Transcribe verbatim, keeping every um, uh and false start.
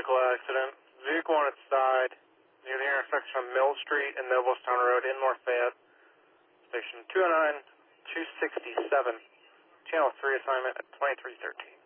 vehicle accident. Vehicle on its side near the intersection of Mill Street and Noblestown Road in North Fayette. Station two oh nine, two sixty-seven. Channel three assignment at twenty-three thirteen.